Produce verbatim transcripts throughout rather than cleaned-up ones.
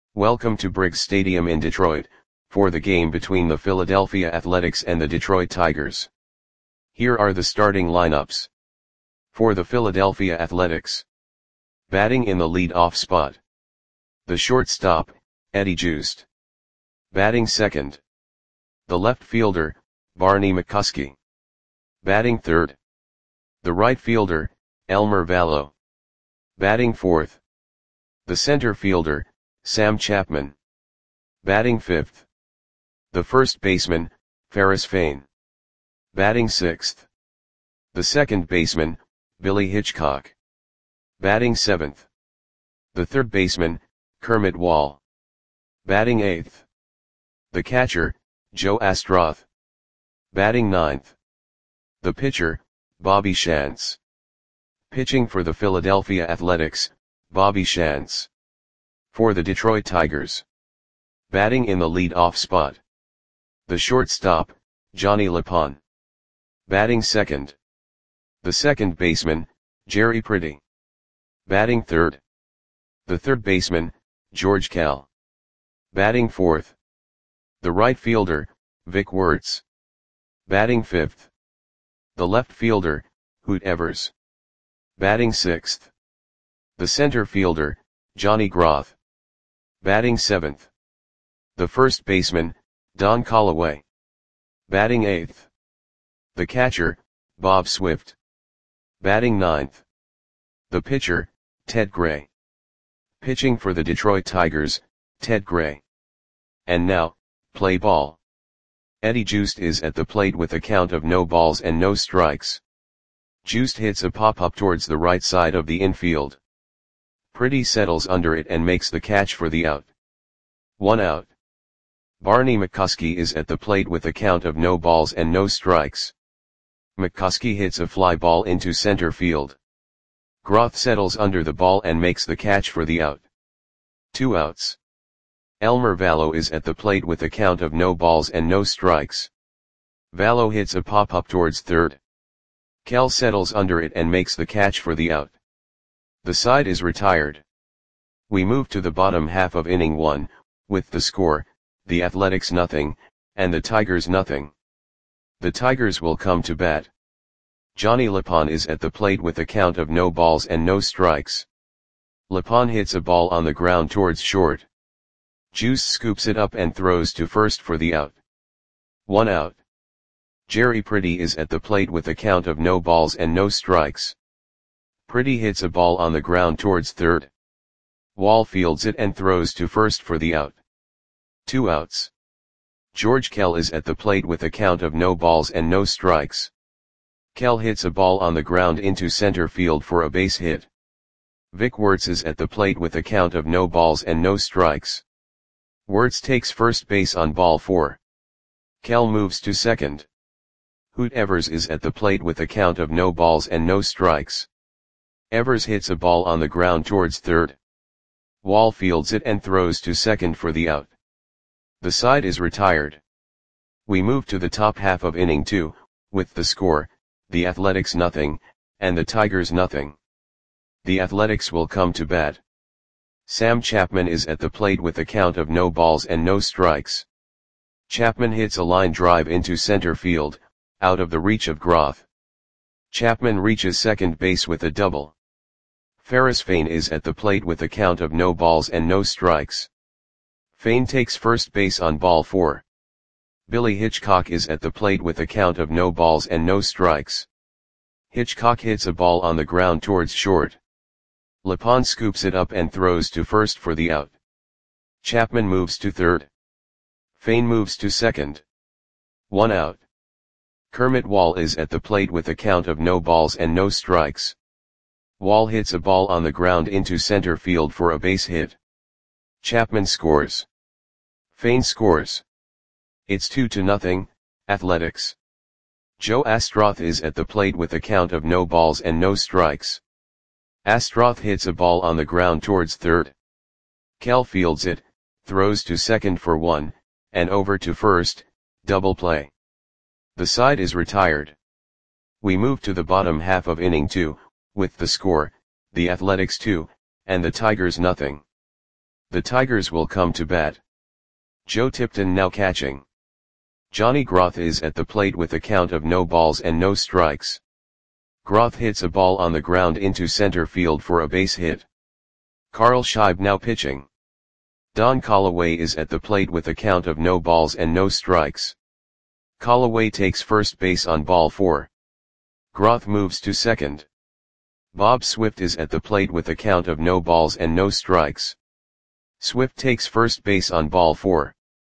Welcome to Briggs Stadium in Detroit, for the game between the Philadelphia Athletics and the Detroit Tigers. Here are the starting lineups. For the Philadelphia Athletics. Batting in the lead-off spot. The shortstop, Eddie Joost. Batting second. The left fielder, Barney McCuskey. Batting third. The right fielder, Elmer Valo. Batting fourth. The center fielder, Sam Chapman. Batting fifth. The first baseman, Ferris Fain. Batting sixth. The second baseman, Billy Hitchcock. Batting seventh. The third baseman, Kermit Wall. Batting eighth. The catcher, Joe Astroth. Batting ninth. The pitcher, Bobby Shantz. Pitching for the Philadelphia Athletics, Bobby Shantz. For the Detroit Tigers. Batting in the lead-off spot. The shortstop, Johnny LePon. Batting second. The second baseman, Jerry Pretty. Batting third. The third baseman, George Kell. Batting fourth. The right fielder, Vic Wertz. Batting fifth. The left fielder, Hoot Evers. Batting sixth. The center fielder, Johnny Groth. Batting seventh. The first baseman, Don Callaway. Batting eighth. The catcher, Bob Swift. Batting ninth. The pitcher, Ted Gray. Pitching for the Detroit Tigers, Ted Gray. And now, play ball. Eddie Joost is at the plate with a count of no balls and no strikes. Joost hits a pop-up towards the right side of the infield. Pretty settles under it and makes the catch for the out. One out. Barney McCuskey is at the plate with a count of no balls and no strikes. McCuskey hits a fly ball into center field. Groth settles under the ball and makes the catch for the out. Two outs. Elmer Valo is at the plate with a count of no balls and no strikes. Valo hits a pop-up towards third. Kell settles under it and makes the catch for the out. The side is retired. We move to the bottom half of inning one, with the score, the Athletics nothing, and the Tigers nothing. The Tigers will come to bat. Johnny LePon is at the plate with a count of no balls and no strikes. LePon hits a ball on the ground towards short. Joost scoops it up and throws to first for the out. One out. Jerry Pretty is at the plate with a count of no balls and no strikes. Pretty hits a ball on the ground towards third. Wall fields it and throws to first for the out. Two outs. George Kell is at the plate with a count of no balls and no strikes. Kell hits a ball on the ground into center field for a base hit. Vic Wertz is at the plate with a count of no balls and no strikes. Wertz takes first base on ball four. Kell moves to second. Hoot Evers is at the plate with a count of no balls and no strikes. Evers hits a ball on the ground towards third. Wall fields it and throws to second for the out. The side is retired. We move to the top half of inning two, with the score, the Athletics nothing, and the Tigers nothing. The Athletics will come to bat. Sam Chapman is at the plate with a count of no balls and no strikes. Chapman hits a line drive into center field, out of the reach of Groth. Chapman reaches second base with a double. Ferris Fain is at the plate with a count of no balls and no strikes. Fain takes first base on ball four. Billy Hitchcock is at the plate with a count of no balls and no strikes. Hitchcock hits a ball on the ground towards short. LePon scoops it up and throws to first for the out. Chapman moves to third. Fain moves to second. One out. Kermit Wall is at the plate with a count of no balls and no strikes. Wall hits a ball on the ground into center field for a base hit. Chapman scores. Fain scores. It's two to nothing, Athletics. Joe Astroth is at the plate with a count of no balls and no strikes. Astroth hits a ball on the ground towards third. Kell fields it, throws to second for one, and over to first, double play. The side is retired. We move to the bottom half of inning two, with the score, the Athletics two, and the Tigers nothing. The Tigers will come to bat. Joe Tipton now catching. Johnny Groth is at the plate with a count of no balls and no strikes. Groth hits a ball on the ground into center field for a base hit. Carl Scheib now pitching. Don Callaway is at the plate with a count of no balls and no strikes. Callaway takes first base on ball four. Groth moves to second. Bob Swift is at the plate with a count of no balls and no strikes. Swift takes first base on ball four.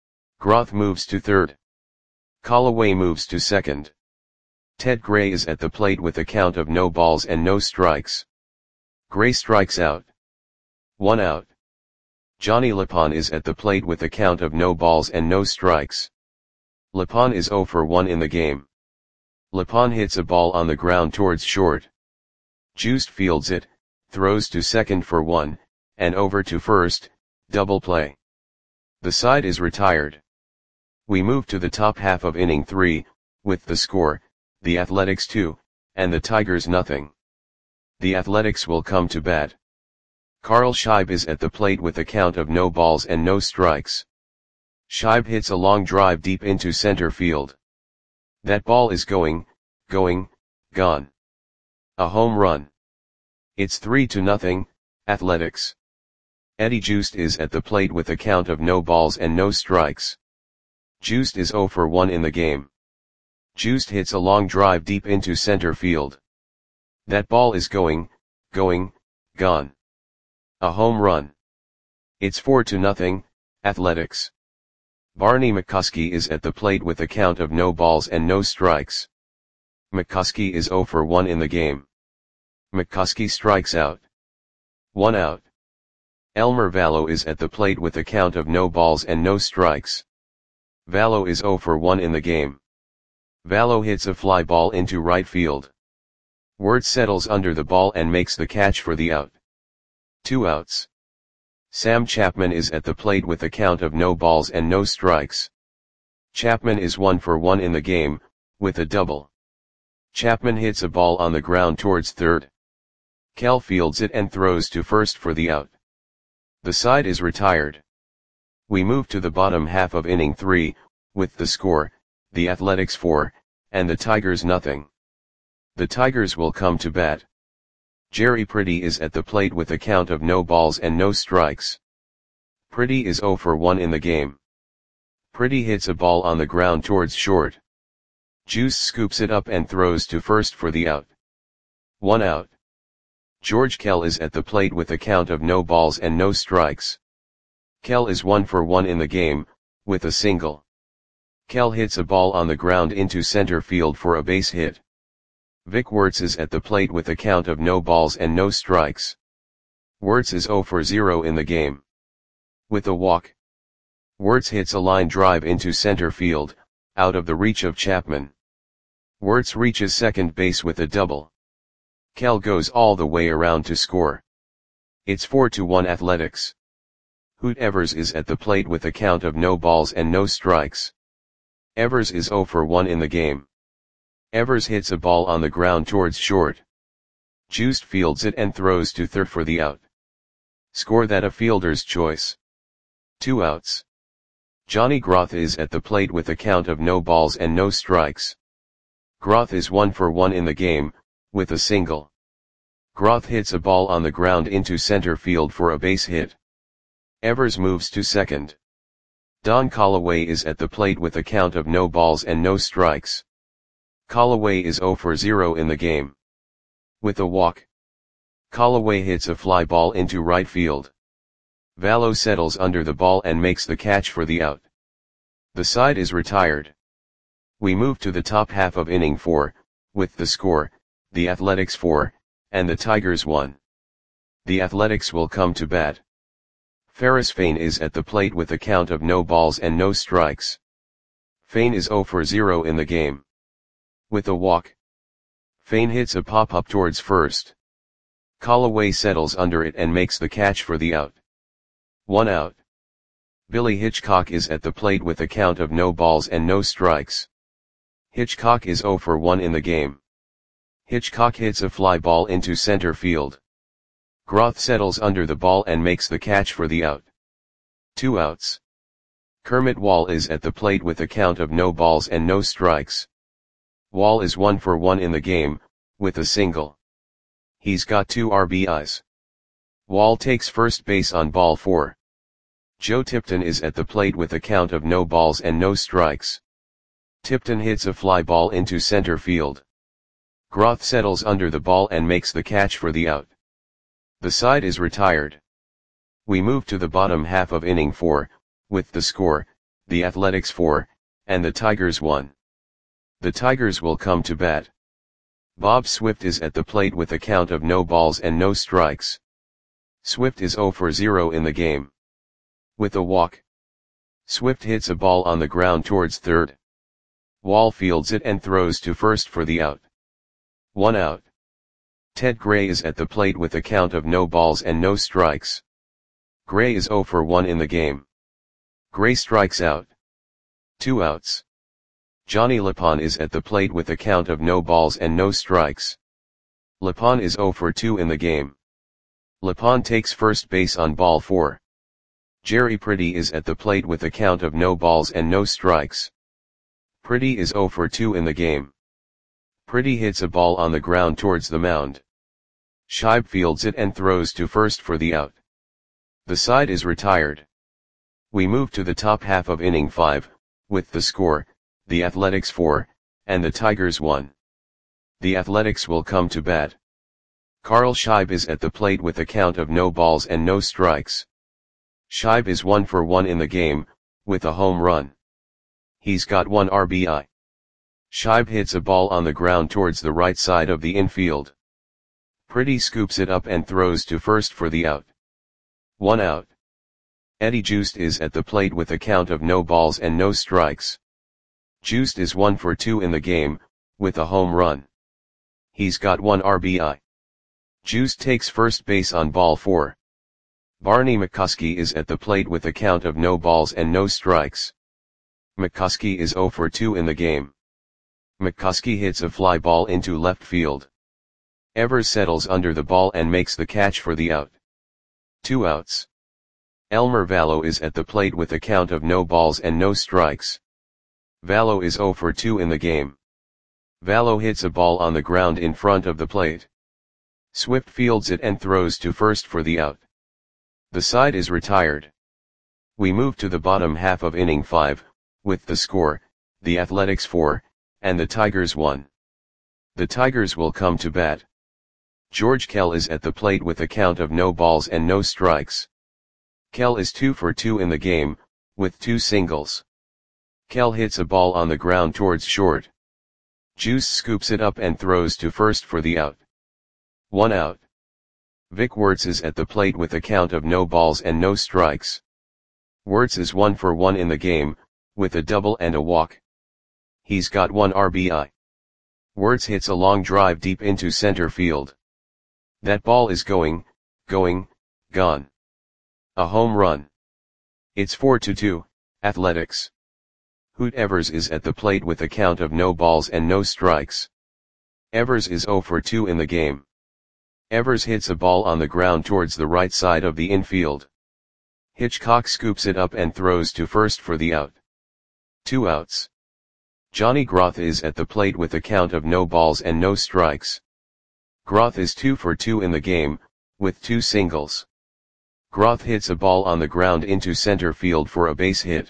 Groth moves to third. Callaway moves to second. Ted Gray is at the plate with a count of no balls and no strikes. Gray strikes out. One out. Johnny Lapon is at the plate with a count of no balls and no strikes. Lapon is zero for one in the game. Lapon hits a ball on the ground towards short. Juiced fields it, throws to second for one, and over to first, double play. The side is retired. We move to the top half of inning three, with the score, the Athletics two, and the Tigers nothing. The Athletics will come to bat. Carl Scheib is at the plate with a count of no balls and no strikes. Scheib hits a long drive deep into center field. That ball is going, going, gone. A home run. It's three to nothing, Athletics. Eddie Juiced is at the plate with a count of no balls and no strikes. Juiced is zero for one in the game. Juiced hits a long drive deep into center field. That ball is going, going, gone. A home run. It's four to nothing, Athletics. Barney McCuskey is at the plate with a count of no balls and no strikes. McCuskey is zero for one in the game. McCuskey strikes out. One out. Elmer Vallow is at the plate with a count of no balls and no strikes. Vallow is zero for one in the game. Vallow hits a fly ball into right field. Wirtz settles under the ball and makes the catch for the out. Two outs. Sam Chapman is at the plate with a count of no balls and no strikes. Chapman is one for one in the game, with a double. Chapman hits a ball on the ground towards third. Kell fields it and throws to first for the out. The side is retired. We move to the bottom half of inning three, with the score, the Athletics four, and the Tigers nothing. The Tigers will come to bat. Jerry Pretty is at the plate with a count of no balls and no strikes. Pretty is zero for one in the game. Pretty hits a ball on the ground towards short. Juice scoops it up and throws to first for the out. One out. George Kell is at the plate with a count of no balls and no strikes. Kell is one for one in the game, with a single. Kell hits a ball on the ground into center field for a base hit. Vic Wirtz is at the plate with a count of no balls and no strikes. Wirtz is zero for zero in the game. With a walk. Wirtz hits a line drive into center field, out of the reach of Chapman. Wirtz reaches second base with a double. Kell goes all the way around to score. It's four to one Athletics. Hoot Evers is at the plate with a count of no balls and no strikes. Evers is zero for one in the game. Evers hits a ball on the ground towards short. Juiced fields it and throws to third for the out. Score that a fielder's choice. Two outs. Johnny Groth is at the plate with a count of no balls and no strikes. Groth is one for one in the game, with a single. Groth hits a ball on the ground into center field for a base hit. Evers moves to second. Don Callaway is at the plate with a count of no balls and no strikes. Callaway is zero for zero in the game. With a walk. Callaway hits a fly ball into right field. Vallow settles under the ball and makes the catch for the out. The side is retired. We move to the top half of inning four, with the score, the Athletics four, and the Tigers one. The Athletics will come to bat. Ferris Fain is at the plate with a count of no balls and no strikes. Fain is zero for zero in the game. With a walk. Fain hits a pop-up towards first. Callaway settles under it and makes the catch for the out. One out. Billy Hitchcock is at the plate with a count of no balls and no strikes. Hitchcock is zero for one in the game. Hitchcock hits a fly ball into center field. Groth settles under the ball and makes the catch for the out. Two outs. Kermit Wall is at the plate with a count of no balls and no strikes. Wall is one for one in the game, with a single. He's got two R B Is. Wall takes first base on ball four. Joe Tipton is at the plate with a count of no balls and no strikes. Tipton hits a fly ball into center field. Groth settles under the ball and makes the catch for the out. The side is retired. We move to the bottom half of inning four, with the score, the Athletics four, and the Tigers one. The Tigers will come to bat. Bob Swift is at the plate with a count of no balls and no strikes. Swift is zero for zero in the game. With a walk, Swift hits a ball on the ground towards third. Wall fields it and throws to first for the out. One out. Ted Gray is at the plate with a count of no balls and no strikes. Gray is zero for one in the game. Gray strikes out. Two outs. Johnny Lapon is at the plate with a count of no balls and no strikes. Lapon is zero for two in the game. Lapon takes first base on ball four. Jerry Pretty is at the plate with a count of no balls and no strikes. Pretty is zero for two in the game. Pretty hits a ball on the ground towards the mound. Scheib fields it and throws to first for the out. The side is retired. We move to the top half of inning five, with the score, the Athletics four, and the Tigers one. The Athletics will come to bat. Carl Scheib is at the plate with a count of no balls and no strikes. Scheib is one for one in the game, with a home run. He's got one R B I. Scheib hits a ball on the ground towards the right side of the infield. Pretty scoops it up and throws to first for the out. One out. Eddie Joost is at the plate with a count of no balls and no strikes. Joost is one for two in the game, with a home run. He's got one R B I. Joost takes first base on ball four. Barney McCuskey is at the plate with a count of no balls and no strikes. McCuskey is zero for two in the game. McCuskey hits a fly ball into left field. Evers settles under the ball and makes the catch for the out. Two outs. Elmer Vallow is at the plate with a count of no balls and no strikes. Vallow is zero for two in the game. Vallow hits a ball on the ground in front of the plate. Swift fields it and throws to first for the out. The side is retired. We move to the bottom half of inning five, with the score, the Athletics four, and the Tigers one. The Tigers will come to bat. George Kell is at the plate with a count of no balls and no strikes. Kell is two for two in the game, with two singles. Kell hits a ball on the ground towards short. Juice scoops it up and throws to first for the out. One out. Vic Wertz is at the plate with a count of no balls and no strikes. Wertz is one for one in the game, with a double and a walk. He's got one R B I. Wertz hits a long drive deep into center field. That ball is going, going, gone. A home run. It's four to two, Athletics. Hoot Evers is at the plate with a count of no balls and no strikes. Evers is zero for two in the game. Evers hits a ball on the ground towards the right side of the infield. Hitchcock scoops it up and throws to first for the out. Two outs. Johnny Groth is at the plate with a count of no balls and no strikes. Groth is two for two in the game, with two singles. Groth hits a ball on the ground into center field for a base hit.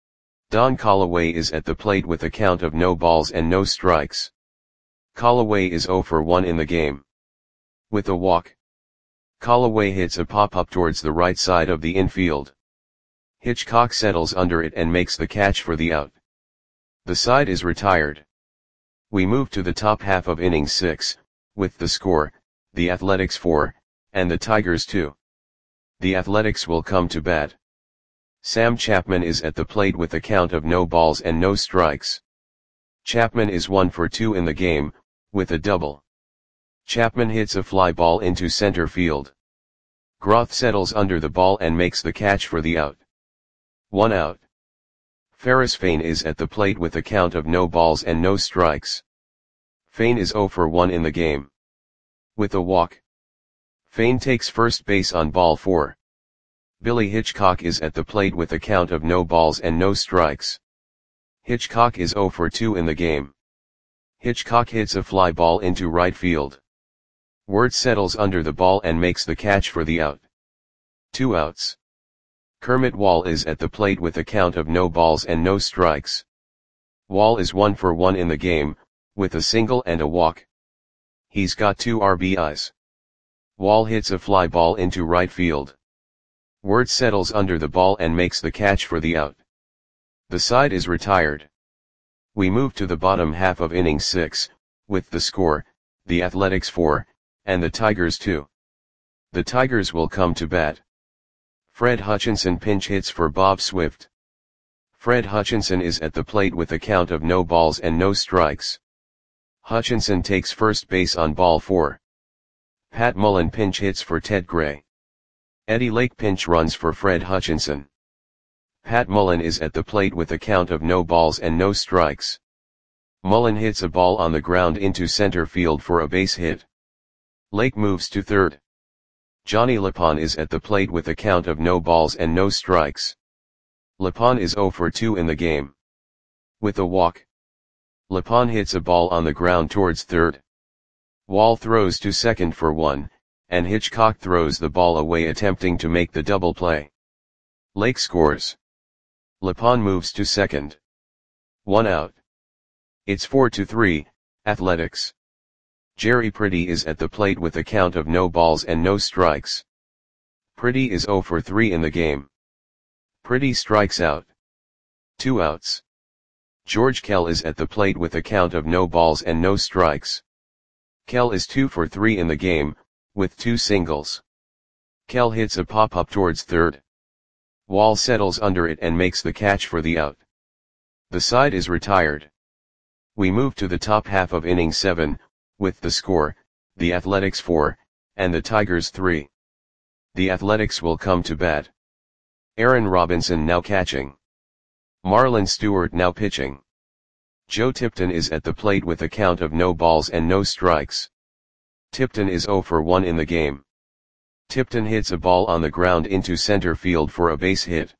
Don Callaway is at the plate with a count of no balls and no strikes. Callaway is zero for one in the game. With a walk, Callaway hits a pop-up towards the right side of the infield. Hitchcock settles under it and makes the catch for the out. The side is retired. We move to the top half of inning six, with the score, the Athletics four, and the Tigers two. The Athletics will come to bat. Sam Chapman is at the plate with a count of no balls and no strikes. Chapman is one for two in the game, with a double. Chapman hits a fly ball into center field. Groth settles under the ball and makes the catch for the out. One out. Ferris Fain is at the plate with a count of no balls and no strikes. Fain is zero for one in the game. With a walk, Fain takes first base on ball four. Billy Hitchcock is at the plate with a count of no balls and no strikes. Hitchcock is zero for two in the game. Hitchcock hits a fly ball into right field. Wirtz settles under the ball and makes the catch for the out. Two outs. Kermit Wall is at the plate with a count of no balls and no strikes. Wall is one for one in the game, with a single and a walk. He's got two R B Is. Wall hits a fly ball into right field. Wirtz settles under the ball and makes the catch for the out. The side is retired. We move to the bottom half of inning six, with the score, the Athletics four, and the Tigers two. The Tigers will come to bat. Fred Hutchinson pinch hits for Bob Swift. Fred Hutchinson is at the plate with a count of no balls and no strikes. Hutchinson takes first base on ball four. Pat Mullen pinch hits for Ted Gray. Eddie Lake pinch runs for Fred Hutchinson. Pat Mullen is at the plate with a count of no balls and no strikes. Mullen hits a ball on the ground into center field for a base hit. Lake moves to third. Johnny Lapon is at the plate with a count of no balls and no strikes. Lapon is zero for two in the game. With a walk. Lapon hits a ball on the ground towards third. Wall throws to second for one, and Hitchcock throws the ball away attempting to make the double play. Lake scores. Lapon moves to second. One out. It's four to three, Athletics. Jerry Pretty is at the plate with a count of no balls and no strikes. Pretty is zero for three in the game. Pretty strikes out. Two outs. George Kell is at the plate with a count of no balls and no strikes. Kell is two for three in the game, with two singles. Kell hits a pop-up towards third. Wall settles under it and makes the catch for the out. The side is retired. We move to the top half of inning seven, with the score, the Athletics four, and the Tigers three. The Athletics will come to bat. Aaron Robinson now catching. Marlon Stewart now pitching. Joe Tipton is at the plate with a count of no balls and no strikes. Tipton is zero for one in the game. Tipton hits a ball on the ground into center field for a base hit.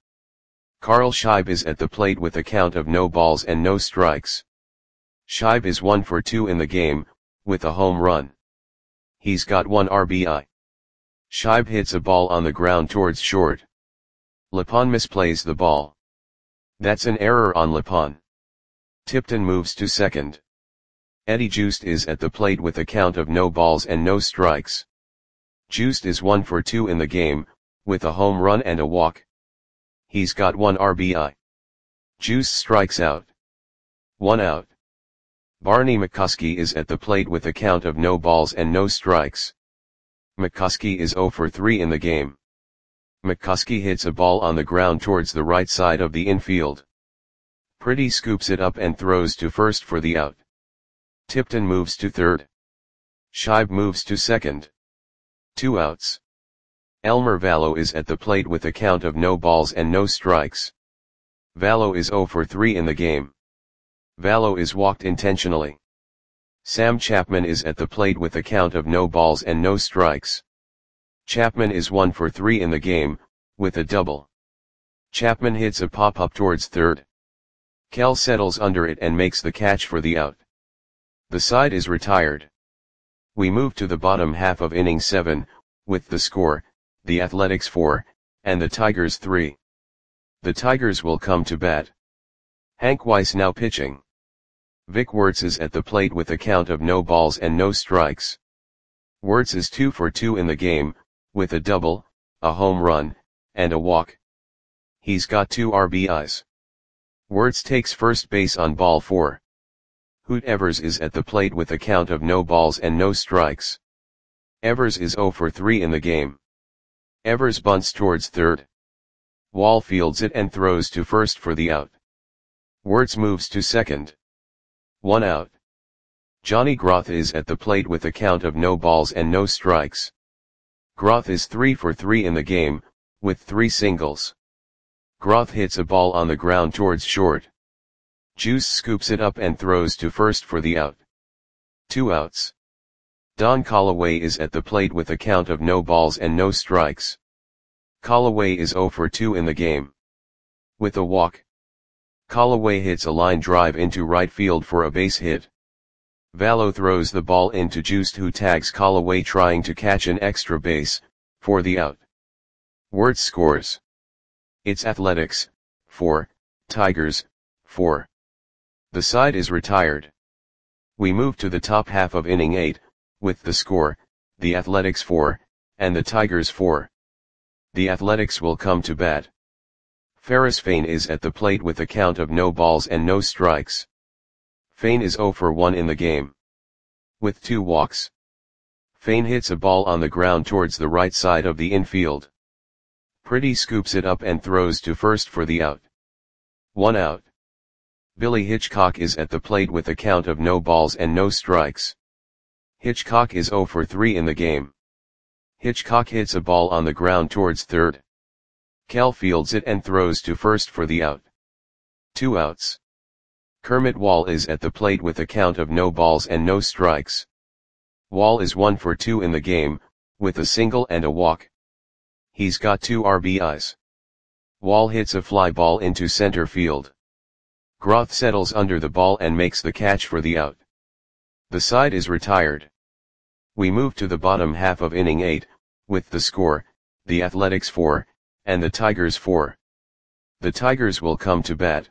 Carl Scheib is at the plate with a count of no balls and no strikes. Scheib is one for two in the game, with a home run. He's got one R B I. Scheib hits a ball on the ground towards short. Lapon misplays the ball. That's an error on Lapon. Tipton moves to second. Eddie Joost is at the plate with a count of no balls and no strikes. Joost is one for two in the game, with a home run and a walk. He's got one R B I. Joost strikes out. One out. Barney McCuskey is at the plate with a count of no balls and no strikes. McCuskey is zero for three in the game. McCuskey hits a ball on the ground towards the right side of the infield. Pretty scoops it up and throws to first for the out. Tipton moves to third. Scheib moves to second. Two outs. Elmer Vallow is at the plate with a count of no balls and no strikes. Vallow is zero for three in the game. Vallow is walked intentionally. Sam Chapman is at the plate with a count of no balls and no strikes. Chapman is one for three in the game, with a double. Chapman hits a pop-up towards third. Kell settles under it and makes the catch for the out. The side is retired. We move to the bottom half of inning seven, with the score, the Athletics four, and the Tigers three. The Tigers will come to bat. Hank Weiss now pitching. Vic Wirtz is at the plate with a count of no balls and no strikes. Wirtz is two for two in the game, with a double, a home run, and a walk. He's got two R B Is. Wirtz takes first base on ball four. Hoot Evers is at the plate with a count of no balls and no strikes. Evers is zero for three in the game. Evers bunts towards third. Wall fields it and throws to first for the out. Wirtz moves to second. One out. Johnny Groth is at the plate with a count of no balls and no strikes. Groth is three for three in the game, with three singles. Groth hits a ball on the ground towards short. Juice scoops it up and throws to first for the out. Two outs. Don Callaway is at the plate with a count of no balls and no strikes. Callaway is zero for two in the game. With a walk, Callaway hits a line drive into right field for a base hit. Vallo throws the ball into Juiced, who tags Callaway trying to catch an extra base, for the out. Wirtz scores. It's Athletics, four, Tigers, four. The side is retired. We move to the top half of inning eight, with the score, the Athletics four, and the Tigers four. The Athletics will come to bat. Ferris Fain is at the plate with a count of no balls and no strikes. Fain is zero for one in the game. With two walks. Fain hits a ball on the ground towards the right side of the infield. Pretty scoops it up and throws to first for the out. One out. Billy Hitchcock is at the plate with a count of no balls and no strikes. Hitchcock is zero for three in the game. Hitchcock hits a ball on the ground towards third. Kell fields it and throws to first for the out. Two outs. Kermit Wall is at the plate with a count of no balls and no strikes. Wall is one for two in the game, with a single and a walk. He's got two R B Is. Wall hits a fly ball into center field. Groth settles under the ball and makes the catch for the out. The side is retired. We move to the bottom half of inning eight, with the score, the Athletics four, and the Tigers four. The Tigers will come to bat.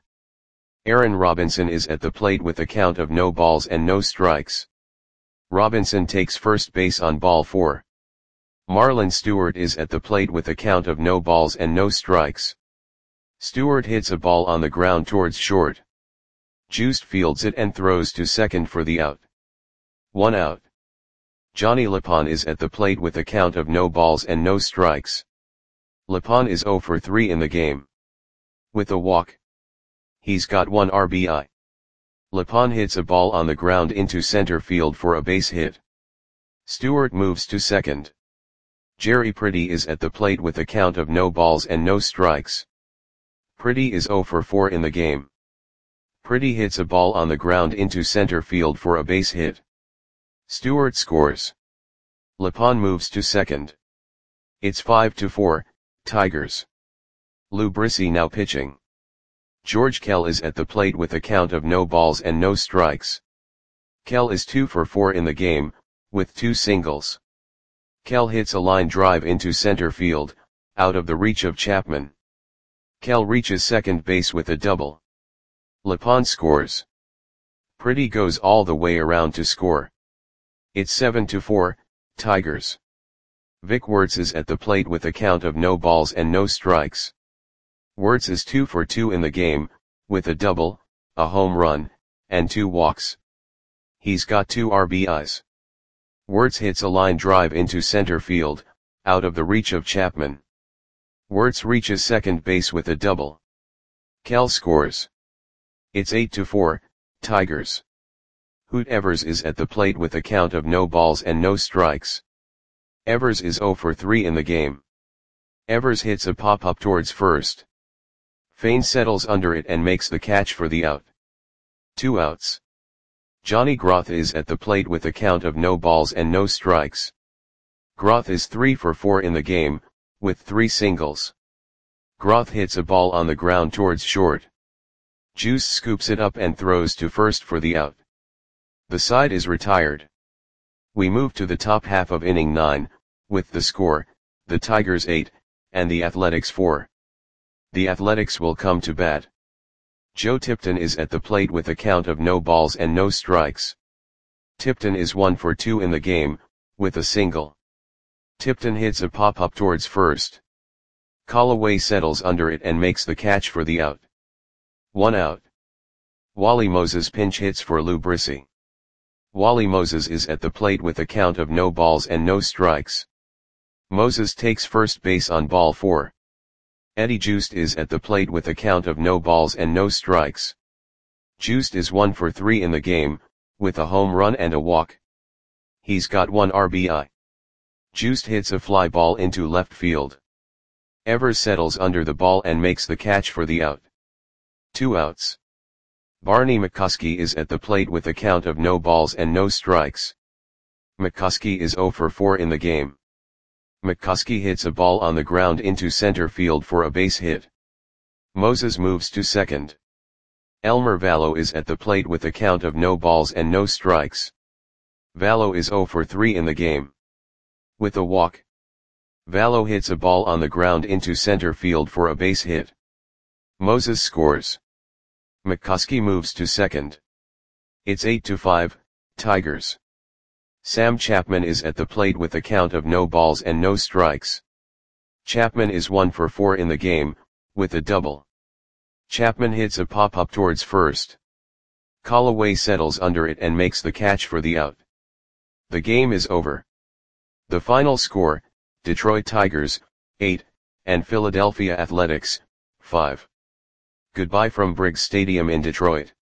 Aaron Robinson is at the plate with a count of no balls and no strikes. Robinson takes first base on ball four. Marlon Stewart is at the plate with a count of no balls and no strikes. Stewart hits a ball on the ground towards short. Juiced fields it and throws to second for the out. One out. Johnny Lapon is at the plate with a count of no balls and no strikes. Lapon is zero for three in the game. With a walk. He's got one R B I. Lapon hits a ball on the ground into center field for a base hit. Stewart moves to second. Jerry Pretty is at the plate with a count of no balls and no strikes. Pretty is zero for four in the game. Pretty hits a ball on the ground into center field for a base hit. Stewart scores. Lapon moves to second. It's five to four, Tigers. Lou Brissy now pitching. George Kell is at the plate with a count of no balls and no strikes. Kell is two for four in the game, with two singles. Kell hits a line drive into center field, out of the reach of Chapman. Kell reaches second base with a double. Lapon scores. Pretty goes all the way around to score. It's seven to four, Tigers. Vic Wirtz is at the plate with a count of no balls and no strikes. Wirtz is two for two in the game, with a double, a home run, and two walks. He's got two R B Is. Wirtz hits a line drive into center field, out of the reach of Chapman. Wirtz reaches second base with a double. Kell scores. It's eight to four, Tigers. Hoot Evers is at the plate with a count of no balls and no strikes. Evers is zero for three in the game. Evers hits a pop-up towards first. Fain settles under it and makes the catch for the out. Two outs. Johnny Groth is at the plate with a count of no balls and no strikes. Groth is three for four in the game, with three singles. Groth hits a ball on the ground towards short. Juice scoops it up and throws to first for the out. The side is retired. We move to the top half of inning nine, with the score, the Tigers eight, and the Athletics four. The Athletics will come to bat. Joe Tipton is at the plate with a count of no balls and no strikes. Tipton is one for two in the game, with a single. Tipton hits a pop-up towards first. Callaway settles under it and makes the catch for the out. One out. Wally Moses pinch hits for Lou Brissy. Wally Moses is at the plate with a count of no balls and no strikes. Moses takes first base on ball four. Eddie Juiced is at the plate with a count of no balls and no strikes. Juiced is one for three in the game, with a home run and a walk. He's got one R B I. Juiced hits a fly ball into left field. Evers settles under the ball and makes the catch for the out. Two outs. Barney McCuskey is at the plate with a count of no balls and no strikes. McCuskey is zero for four in the game. McCoskey hits a ball on the ground into center field for a base hit. Moses moves to second. Elmer Vallow is at the plate with a count of no balls and no strikes. Vallow is zero for three in the game. With a walk, Vallow hits a ball on the ground into center field for a base hit. Moses scores. McCoskey moves to second. It's eight to five, Tigers. Sam Chapman is at the plate with a count of no balls and no strikes. Chapman is one for four in the game, with a double. Chapman hits a pop-up towards first. Callaway settles under it and makes the catch for the out. The game is over. The final score, Detroit Tigers, eight, and Philadelphia Athletics, five. Goodbye from Briggs Stadium in Detroit.